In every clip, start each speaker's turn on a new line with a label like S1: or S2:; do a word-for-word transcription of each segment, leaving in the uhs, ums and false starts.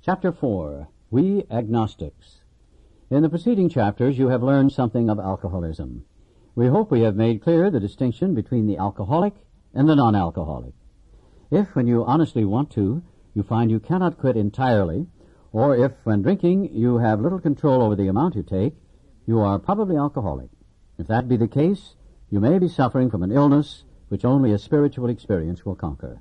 S1: Chapter four, We Agnostics. In the preceding chapters you have learned something of alcoholism. We hope we have made clear the distinction between the alcoholic and the non-alcoholic. If, when you honestly want to, you find you cannot quit entirely, or if, when drinking, you have little control over the amount you take, you are probably alcoholic. If that be the case, you may be suffering from an illness which only a spiritual experience will conquer.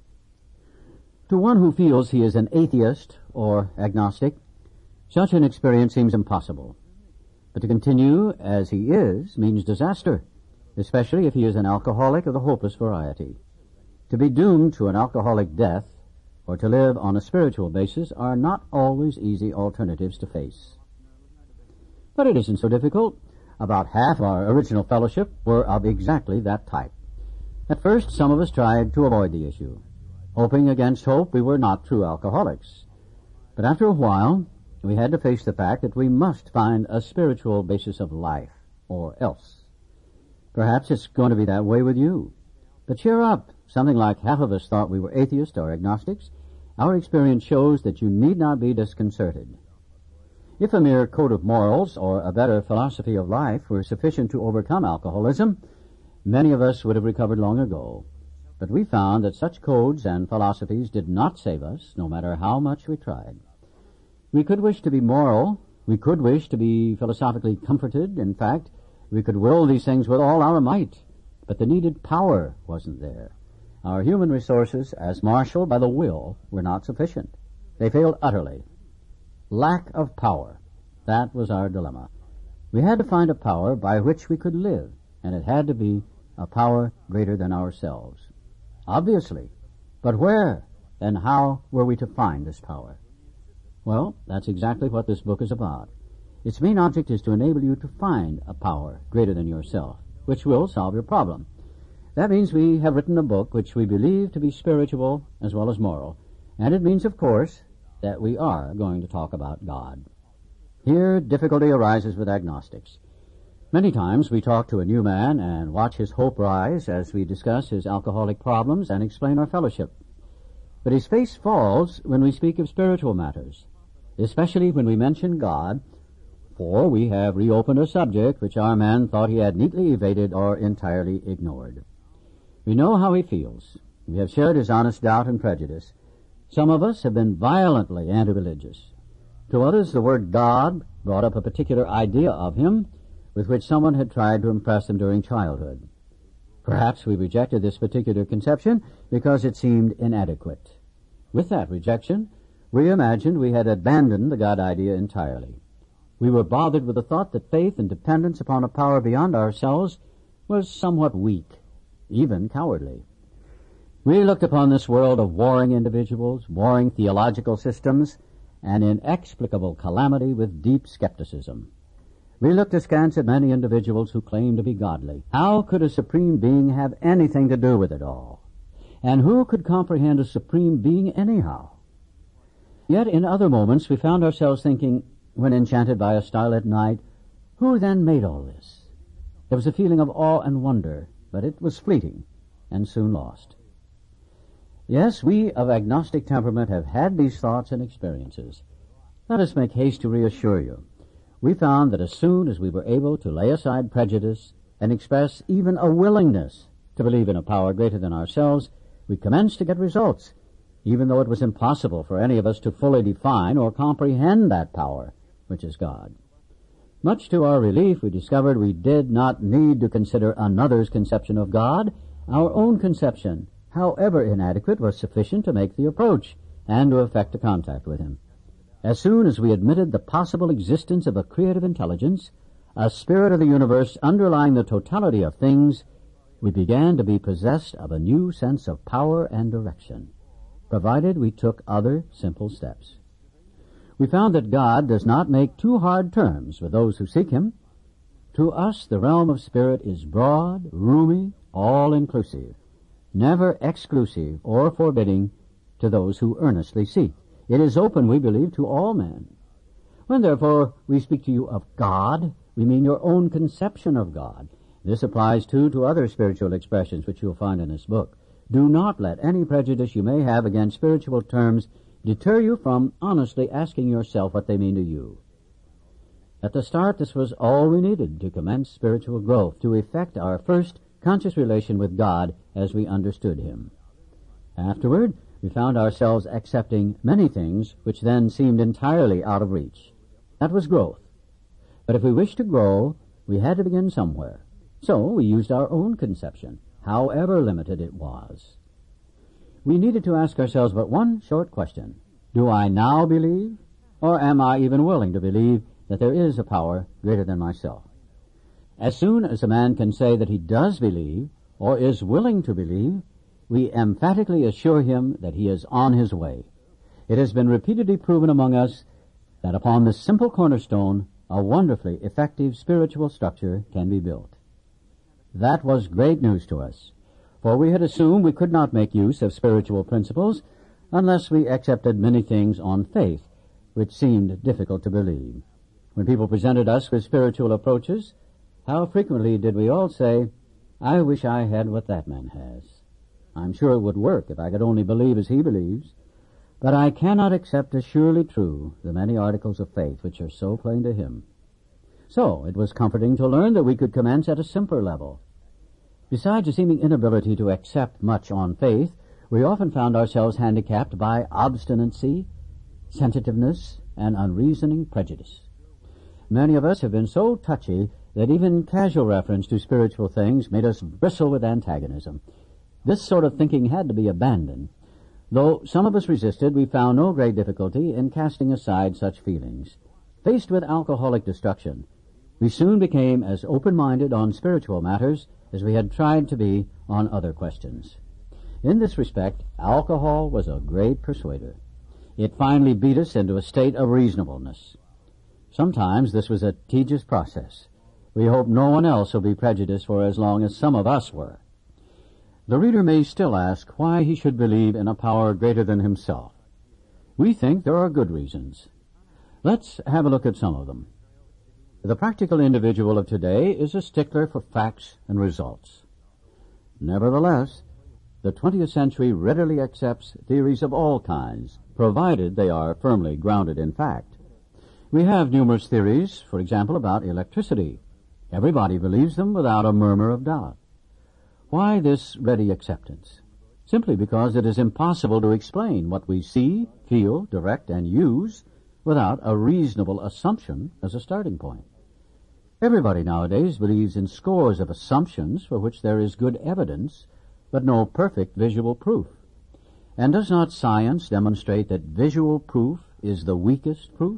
S1: To one who feels he is an atheist or agnostic, such an experience seems impossible. But to continue as he is means disaster, especially if he is an alcoholic of the hopeless variety. To be doomed to an alcoholic death or to live on a spiritual basis are not always easy alternatives to face. But it isn't so difficult. About half our original fellowship were of exactly that type. At first, some of us tried to avoid the issue. Hoping against hope, we were not true alcoholics. But after a while, we had to face the fact that we must find a spiritual basis of life, or else. Perhaps it's going to be that way with you. But cheer up. Something like half of us thought we were atheists or agnostics. Our experience shows that you need not be disconcerted. If a mere code of morals or a better philosophy of life were sufficient to overcome alcoholism, many of us would have recovered long ago. But we found that such codes and philosophies did not save us, no matter how much we tried. We could wish to be moral. We could wish to be philosophically comforted. In fact, we could will these things with all our might. But the needed power wasn't there. Our human resources, as marshaled by the will, were not sufficient. They failed utterly. Lack of power. That was our dilemma. We had to find a power by which we could live, and it had to be a power greater than ourselves. Obviously. But where and how were we to find this power? Well, that's exactly what this book is about. Its main object is to enable you to find a power greater than yourself, which will solve your problem. That means we have written a book which we believe to be spiritual as well as moral, and it means, of course, that we are going to talk about God. Here, difficulty arises with agnostics. Many times we talk to a new man and watch his hope rise as we discuss his alcoholic problems and explain our fellowship. But his face falls when we speak of spiritual matters, especially when we mention God, for we have reopened a subject which our man thought he had neatly evaded or entirely ignored. We know how he feels. We have shared his honest doubt and prejudice. Some of us have been violently anti-religious. To others, the word God brought up a particular idea of him with which someone had tried to impress them during childhood. Perhaps we rejected this particular conception because it seemed inadequate. With that rejection, we imagined we had abandoned the God idea entirely. We were bothered with the thought that faith and dependence upon a power beyond ourselves was somewhat weak, even cowardly. We looked upon this world of warring individuals, warring theological systems, and inexplicable calamity with deep skepticism. We looked askance at many individuals who claimed to be godly. How could a supreme being have anything to do with it all? And who could comprehend a supreme being anyhow? Yet in other moments we found ourselves thinking, when enchanted by a starlit night, who then made all this? There was a feeling of awe and wonder, but it was fleeting and soon lost. Yes, we of agnostic temperament have had these thoughts and experiences. Let us make haste to reassure you. We found that as soon as we were able to lay aside prejudice and express even a willingness to believe in a power greater than ourselves, we commenced to get results, even though it was impossible for any of us to fully define or comprehend that power, which is God. Much to our relief, we discovered we did not need to consider another's conception of God. Our own conception, however inadequate, was sufficient to make the approach and to effect a contact with him. As soon as we admitted the possible existence of a creative intelligence, a spirit of the universe underlying the totality of things, we began to be possessed of a new sense of power and direction, provided we took other simple steps. We found that God does not make too hard terms with those who seek him. To us, the realm of spirit is broad, roomy, all-inclusive, never exclusive or forbidding to those who earnestly seek. It is open, we believe, to all men. When, therefore, we speak to you of God, we mean your own conception of God. This applies, too, to other spiritual expressions which you'll find in this book. Do not let any prejudice you may have against spiritual terms deter you from honestly asking yourself what they mean to you. At the start, this was all we needed to commence spiritual growth, to effect our first conscious relation with God as we understood Him. Afterward, we found ourselves accepting many things which then seemed entirely out of reach. That was growth. But if we wished to grow, we had to begin somewhere. So we used our own conception, however limited it was. We needed to ask ourselves but one short question. Do I now believe, or am I even willing to believe that there is a power greater than myself? As soon as a man can say that he does believe, or is willing to believe, we emphatically assure him that he is on his way. It has been repeatedly proven among us that upon this simple cornerstone, a wonderfully effective spiritual structure can be built. That was great news to us, for we had assumed we could not make use of spiritual principles unless we accepted many things on faith, which seemed difficult to believe. When people presented us with spiritual approaches, how frequently did we all say, "I wish I had what that man has. I'm sure it would work if I could only believe as he believes, but I cannot accept as surely true the many articles of faith which are so plain to him." So it was comforting to learn that we could commence at a simpler level. Besides a seeming inability to accept much on faith, we often found ourselves handicapped by obstinacy, sensitiveness, and unreasoning prejudice. Many of us have been so touchy that even casual reference to spiritual things made us bristle with antagonism. This sort of thinking had to be abandoned. Though some of us resisted, we found no great difficulty in casting aside such feelings. Faced with alcoholic destruction, we soon became as open-minded on spiritual matters as we had tried to be on other questions. In this respect, alcohol was a great persuader. It finally beat us into a state of reasonableness. Sometimes this was a tedious process. We hope no one else will be prejudiced for as long as some of us were. The reader may still ask why he should believe in a power greater than himself. We think there are good reasons. Let's have a look at some of them. The practical individual of today is a stickler for facts and results. Nevertheless, the twentieth century readily accepts theories of all kinds, provided they are firmly grounded in fact. We have numerous theories, for example, about electricity. Everybody believes them without a murmur of doubt. Why this ready acceptance? Simply because it is impossible to explain what we see, feel, direct, and use without a reasonable assumption as a starting point. Everybody nowadays believes in scores of assumptions for which there is good evidence, but no perfect visual proof. And does not science demonstrate that visual proof is the weakest proof?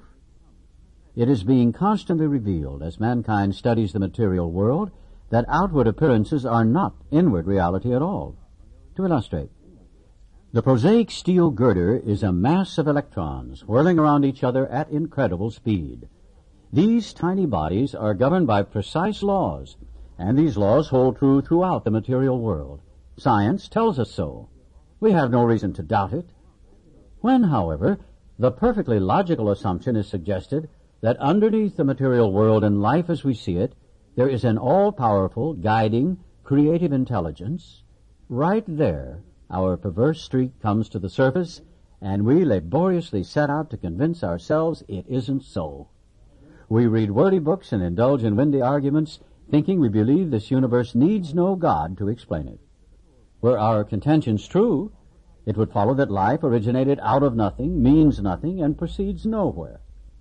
S1: It is being constantly revealed as mankind studies the material world that outward appearances are not inward reality at all. To illustrate, the prosaic steel girder is a mass of electrons whirling around each other at incredible speed. These tiny bodies are governed by precise laws, and these laws hold true throughout the material world. Science tells us so. We have no reason to doubt it. When, however, the perfectly logical assumption is suggested that underneath the material world and life as we see it, there is an all-powerful, guiding, creative intelligence, right there our perverse streak comes to the surface, and we laboriously set out to convince ourselves it isn't so. We read wordy books and indulge in windy arguments, thinking we believe this universe needs no God to explain it. Were our contentions true, it would follow that life originated out of nothing, means nothing, and proceeds nowhere.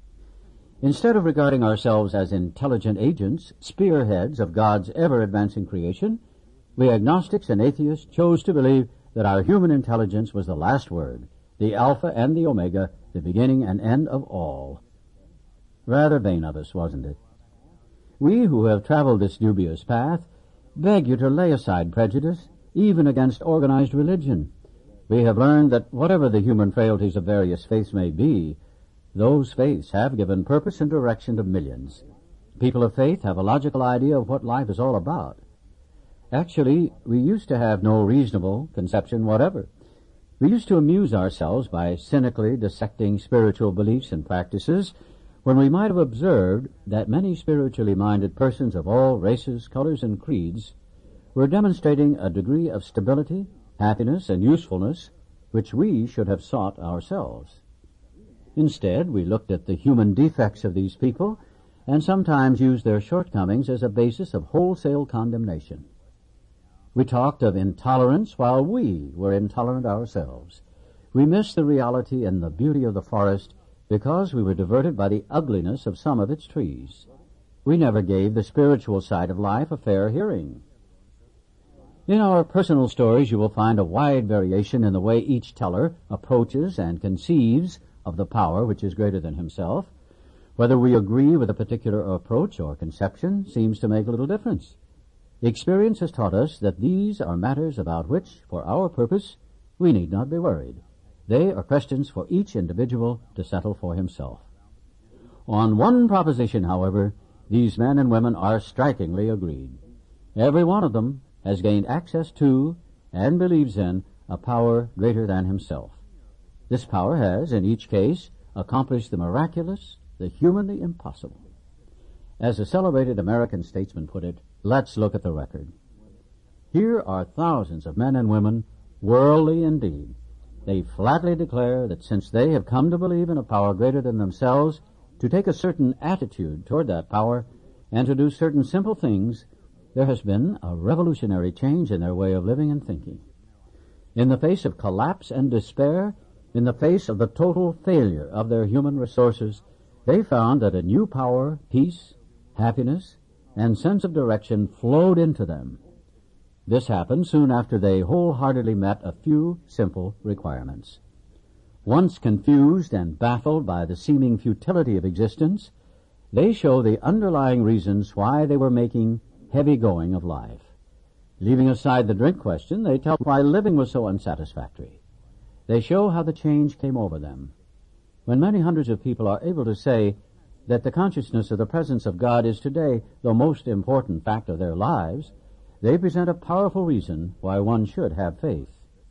S1: Instead of regarding ourselves as intelligent agents, spearheads of God's ever-advancing creation, we agnostics and atheists chose to believe that our human intelligence was the last word, the Alpha and the Omega, the beginning and end of all. Rather vain of us, wasn't it? We who have traveled this dubious path beg you to lay aside prejudice, even against organized religion. We have learned that whatever the human frailties of various faiths may be, those faiths have given purpose and direction to millions. People of faith have a logical idea of what life is all about. Actually, we used to have no reasonable conception whatever. We used to amuse ourselves by cynically dissecting spiritual beliefs and practices when we might have observed that many spiritually minded persons of all races, colors, and creeds were demonstrating a degree of stability, happiness, and usefulness which we should have sought ourselves. Instead, we looked at the human defects of these people and sometimes used their shortcomings as a basis of wholesale condemnation. We talked of intolerance while we were intolerant ourselves. We missed the reality and the beauty of the forest because we were diverted by the ugliness of some of its trees. We never gave the spiritual side of life a fair hearing. In our personal stories, you will find a wide variation in the way each teller approaches and conceives of the power which is greater than himself. Whether we agree with a particular approach or conception seems to make little difference. Experience has taught us that these are matters about which, for our purpose, we need not be worried. They are questions for each individual to settle for himself. On one proposition, however, these men and women are strikingly agreed. Every one of them has gained access to and believes in a power greater than himself. This power has, in each case, accomplished the miraculous, the humanly impossible. As a celebrated American statesman put it, let's look at the record. Here are thousands of men and women, worldly indeed. They flatly declare that since they have come to believe in a power greater than themselves, to take a certain attitude toward that power, and to do certain simple things, there has been a revolutionary change in their way of living and thinking. In the face of collapse and despair, in the face of the total failure of their human resources, they found that a new power, peace, happiness, and sense of direction flowed into them. This happened soon after they wholeheartedly met a few simple requirements. Once confused and baffled by the seeming futility of existence, they show the underlying reasons why they were making heavy going of life. Leaving aside the drink question, they tell why living was so unsatisfactory. They show how the change came over them. When many hundreds of people are able to say that the consciousness of the presence of God is today the most important fact of their lives, they present a powerful reason why one should have faith.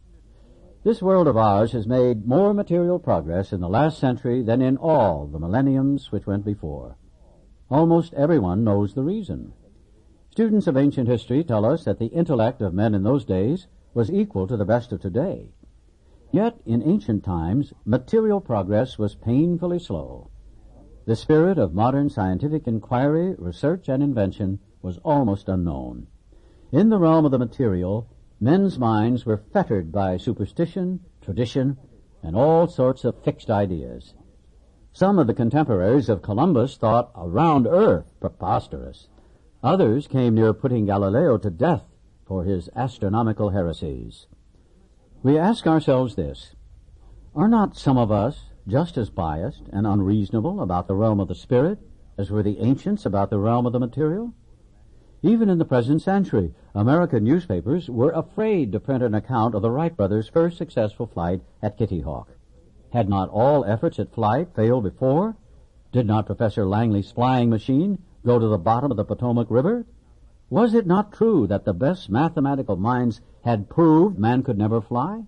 S1: This world of ours has made more material progress in the last century than in all the millenniums which went before. Almost everyone knows the reason. Students of ancient history tell us that the intellect of men in those days was equal to the best of today. Yet, in ancient times, material progress was painfully slow. The spirit of modern scientific inquiry, research, and invention was almost unknown. In the realm of the material, men's minds were fettered by superstition, tradition, and all sorts of fixed ideas. Some of the contemporaries of Columbus thought a round earth preposterous. Others came near putting Galileo to death for his astronomical heresies. We ask ourselves this: are not some of us just as biased and unreasonable about the realm of the spirit as were the ancients about the realm of the material? Even in the present century, American newspapers were afraid to print an account of the Wright brothers' first successful flight at Kitty Hawk. Had not all efforts at flight failed before? Did not Professor Langley's flying machine go to the bottom of the Potomac River? Was it not true that the best mathematical minds had proved man could never fly?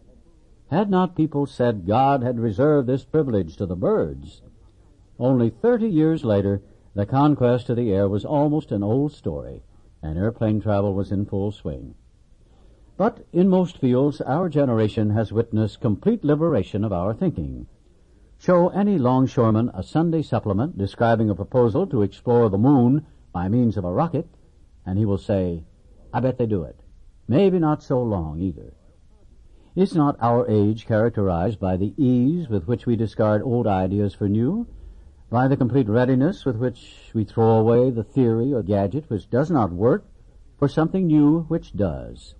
S1: Had not people said God had reserved this privilege to the birds? Only thirty years later, the conquest of the air was almost an old story, and airplane travel was in full swing. But in most fields, our generation has witnessed complete liberation of our thinking. Show any longshoreman a Sunday supplement describing a proposal to explore the moon by means of a rocket, and he will say, I bet they do it. Maybe not so long either. Is not our age characterized by the ease with which we discard old ideas for new, by the complete readiness with which we throw away the theory or gadget which does not work for something new which does?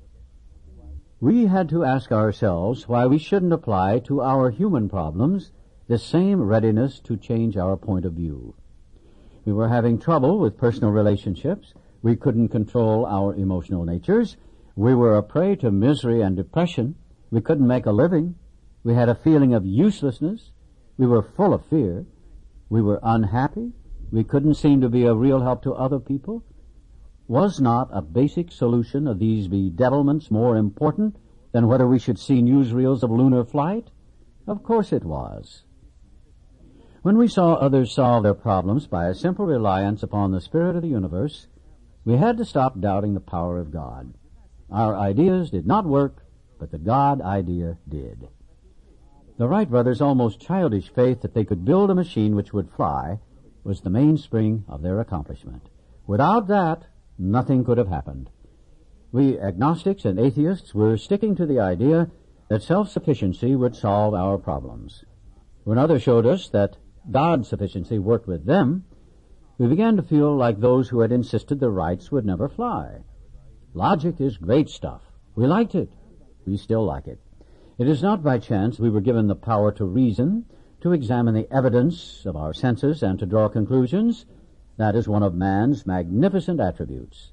S1: We had to ask ourselves why we shouldn't apply to our human problems the same readiness to change our point of view. We were having trouble with personal relationships. We couldn't control our emotional natures. We were a prey to misery and depression. We couldn't make a living. We had a feeling of uselessness. We were full of fear. We were unhappy. We couldn't seem to be a real help to other people. Was not a basic solution of these bedevilments more important than whether we should see newsreels of lunar flight? Of course it was. When we saw others solve their problems by a simple reliance upon the spirit of the universe, we had to stop doubting the power of God. Our ideas did not work, but the God idea did. The Wright brothers' almost childish faith that they could build a machine which would fly was the mainspring of their accomplishment. Without that, nothing could have happened. We agnostics and atheists were sticking to the idea that self-sufficiency would solve our problems. When others showed us that God's sufficiency worked with them, we began to feel like those who had insisted the Wrights would never fly. Logic is great stuff. We liked it. We still like it. It is not by chance we were given the power to reason, to examine the evidence of our senses, and to draw conclusions. That is one of man's magnificent attributes.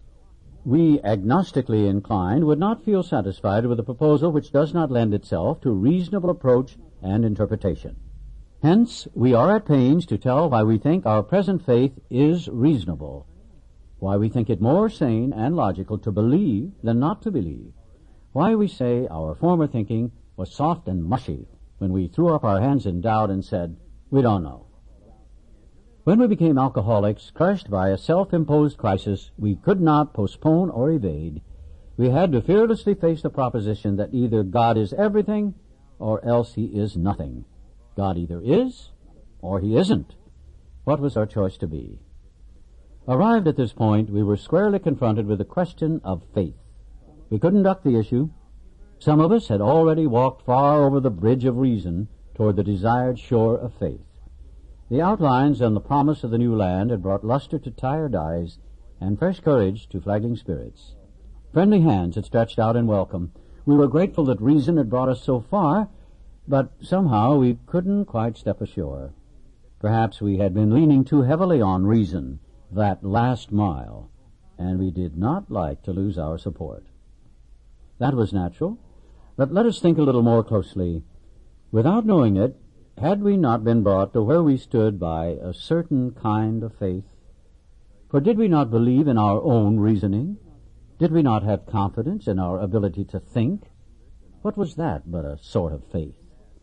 S1: We, agnostically inclined, would not feel satisfied with a proposal which does not lend itself to reasonable approach and interpretation. Hence, we are at pains to tell why we think our present faith is reasonable, why we think it more sane and logical to believe than not to believe, why we say our former thinking was soft and mushy when we threw up our hands in doubt and said, we don't know. When we became alcoholics, crushed by a self-imposed crisis we could not postpone or evade, we had to fearlessly face the proposition that either God is everything or else he is nothing. God either is or he isn't. What was our choice to be? Arrived at this point, we were squarely confronted with the question of faith. We couldn't duck the issue. Some of us had already walked far over the bridge of reason toward the desired shore of faith. The outlines and the promise of the new land had brought luster to tired eyes and fresh courage to flagging spirits. Friendly hands had stretched out in welcome. We were grateful that reason had brought us so far, but somehow we couldn't quite step ashore. Perhaps we had been leaning too heavily on reason, that last mile, and we did not like to lose our support. That was natural, but let us think a little more closely. Without knowing it, had we not been brought to where we stood by a certain kind of faith? For did we not believe in our own reasoning? Did we not have confidence in our ability to think? What was that but a sort of faith?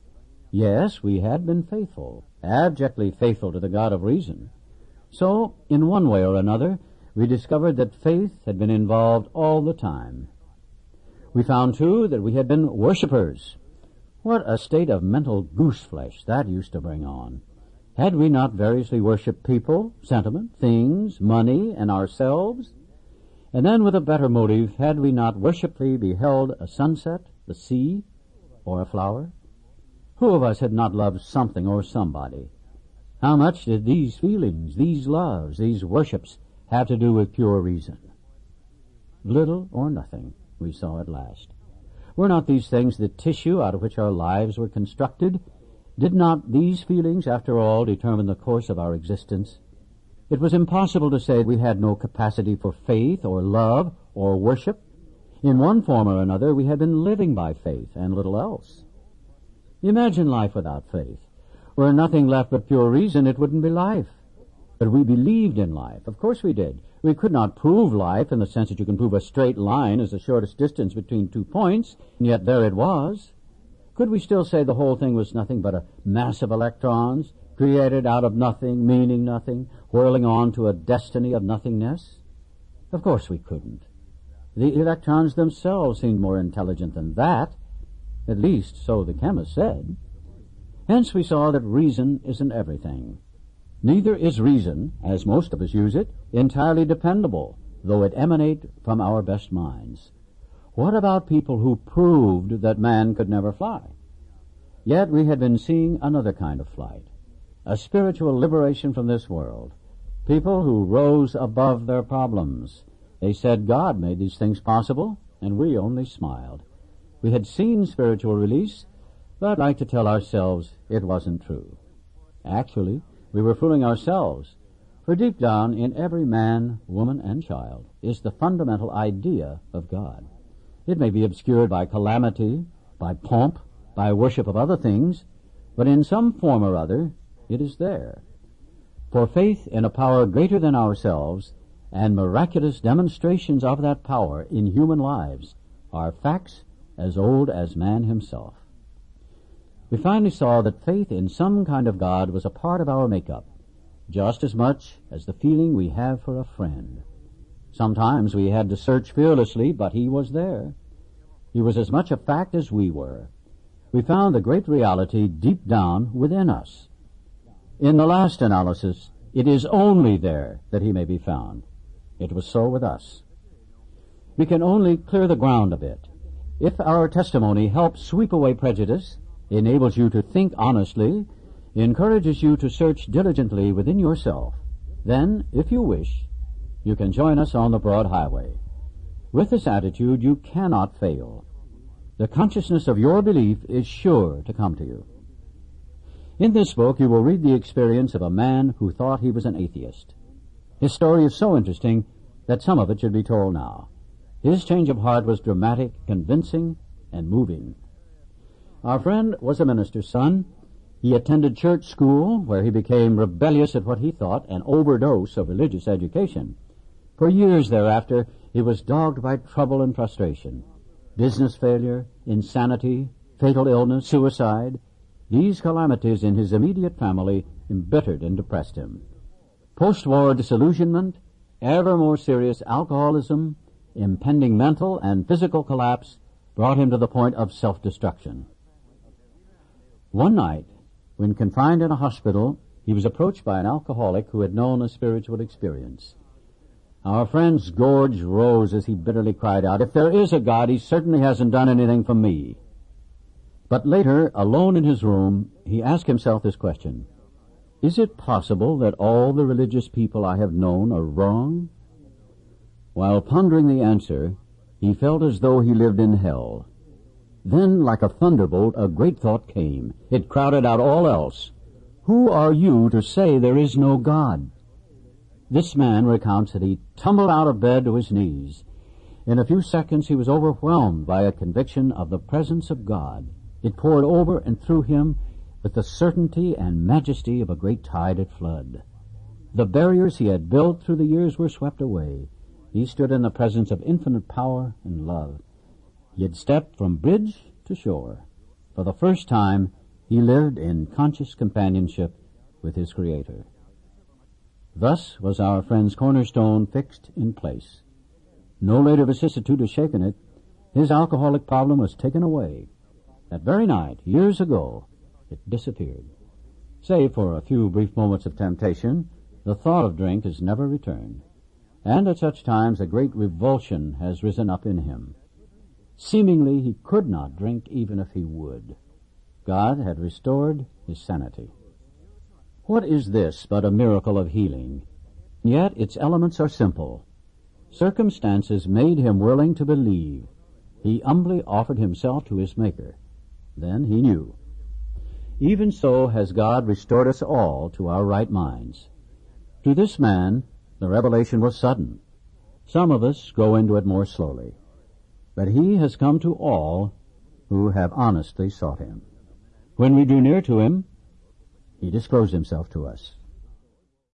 S1: Yes, we had been faithful, abjectly faithful to the God of reason. So, in one way or another, we discovered that faith had been involved all the time. We found, too, that we had been worshippers. What a state of mental gooseflesh that used to bring on. Had we not variously worshipped people, sentiment, things, money, and ourselves? And then, with a better motive, had we not worshipfully beheld a sunset, the sea, or a flower? Who of us had not loved something or somebody? How much did these feelings, these loves, these worships have to do with pure reason? Little or nothing, we saw at last. Were not these things the tissue out of which our lives were constructed? Did not these feelings, after all, determine the course of our existence? It was impossible to say we had no capacity for faith or love or worship. In one form or another, we had been living by faith and little else. Imagine life without faith. Were nothing left but pure reason, it wouldn't be life. But we believed in life. Of course we did. We could not prove life in the sense that you can prove a straight line as the shortest distance between two points, and yet there it was. Could we still say the whole thing was nothing but a mass of electrons, created out of nothing, meaning nothing, whirling on to a destiny of nothingness? Of course we couldn't. The electrons themselves seemed more intelligent than that. At least, so the chemist said. Hence we saw that reason isn't everything. Neither is reason, as most of us use it, entirely dependable, though it emanate from our best minds. What about people who proved that man could never fly? Yet we had been seeing another kind of flight, a spiritual liberation from this world. People who rose above their problems. They said God made these things possible, and we only smiled. We had seen spiritual release, but like to tell ourselves it wasn't true. Actually, we were fooling ourselves, for deep down in every man, woman, and child is the fundamental idea of God. It may be obscured by calamity, by pomp, by worship of other things, but in some form or other it is there. For faith in a power greater than ourselves and miraculous demonstrations of that power in human lives are facts as old as man himself. We finally saw that faith in some kind of God was a part of our makeup, just as much as the feeling we have for a friend. Sometimes we had to search fearlessly, but he was there. He was as much a fact as we were. We found the great reality deep down within us. In the last analysis, it is only there that he may be found. It was so with us. We can only clear the ground a bit. If our testimony helps sweep away prejudice, enables you to think honestly, encourages you to search diligently within yourself, then, if you wish, you can join us on the broad highway. With this attitude, you cannot fail. The consciousness of your belief is sure to come to you. In this book, you will read the experience of a man who thought he was an atheist. His story is so interesting that some of it should be told now. His change of heart was dramatic, convincing, and moving. Our friend was a minister's son. He attended church school, where he became rebellious at what he thought an overdose of religious education. For years thereafter, he was dogged by trouble and frustration. Business failure, insanity, fatal illness, suicide. These calamities in his immediate family embittered and depressed him. Post-war disillusionment, ever more serious alcoholism, impending mental and physical collapse brought him to the point of self-destruction. One night, when confined in a hospital, he was approached by an alcoholic who had known a spiritual experience. Our friend's gorge rose as he bitterly cried out, "If there is a God, he certainly hasn't done anything for me." But later, alone in his room, he asked himself this question: Is it possible that all the religious people I have known are wrong? While pondering the answer, he felt as though he lived in hell. Then, like a thunderbolt, a great thought came. It crowded out all else. Who are you to say there is no God? This man recounts that he tumbled out of bed to his knees. In a few seconds he was overwhelmed by a conviction of the presence of God. It poured over and through him with the certainty and majesty of a great tide at flood. The barriers he had built through the years were swept away. He stood in the presence of infinite power and love. He had stepped from bridge to shore. For the first time, he lived in conscious companionship with his Creator. Thus was our friend's cornerstone fixed in place. No later vicissitude has shaken it. His alcoholic problem was taken away. That very night, years ago, it disappeared. Save for a few brief moments of temptation, the thought of drink has never returned. And at such times a great revulsion has risen up in him. Seemingly he could not drink even if he would. God had restored his sanity. What is this but a miracle of healing? Yet its elements are simple. Circumstances made him willing to believe. He humbly offered himself to his Maker. Then he knew. Even so has God restored us all to our right minds. To this man, the revelation was sudden. Some of us go into it more slowly. But he has come to all who have honestly sought him. When we drew near to him, he disclosed himself to us.